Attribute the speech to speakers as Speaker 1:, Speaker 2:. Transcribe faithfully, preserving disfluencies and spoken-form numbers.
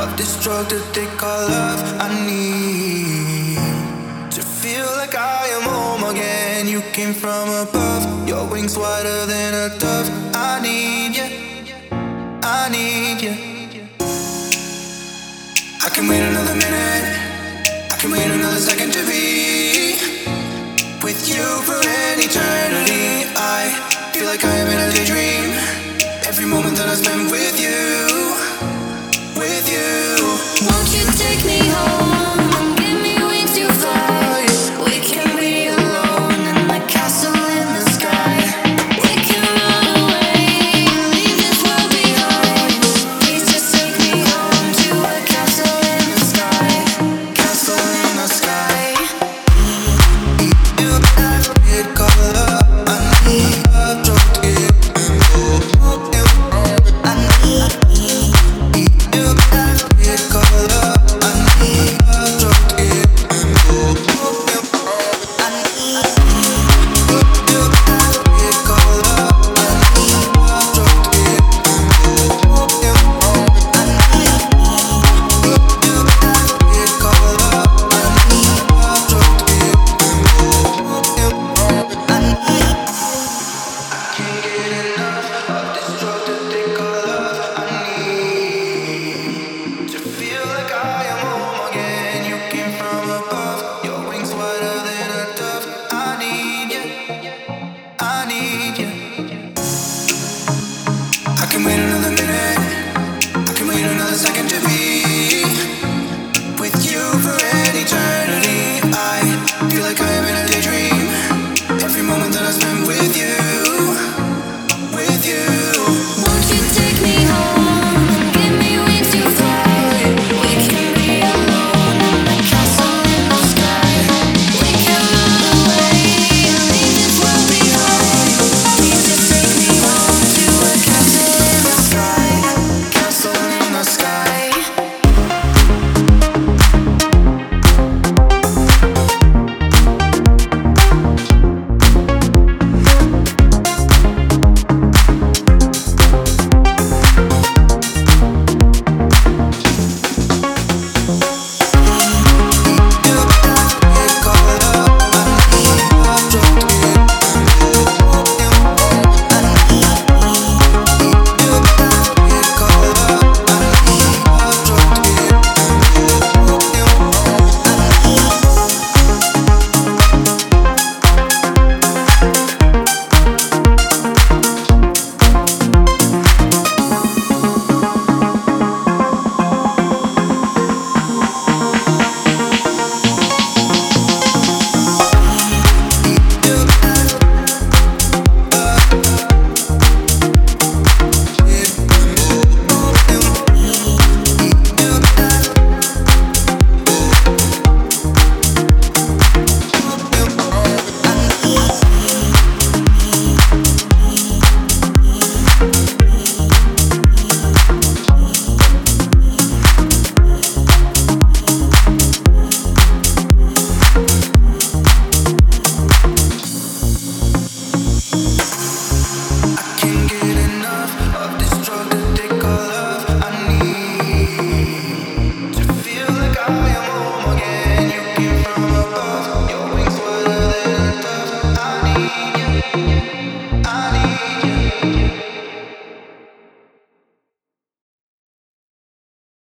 Speaker 1: of this drug that they call love. I need to feel like I am home again. You came from above, your wings wider than a dove. I need you, I need you. I can wait another minute, I can wait another second to be with you for an eternity. I feel like I am in a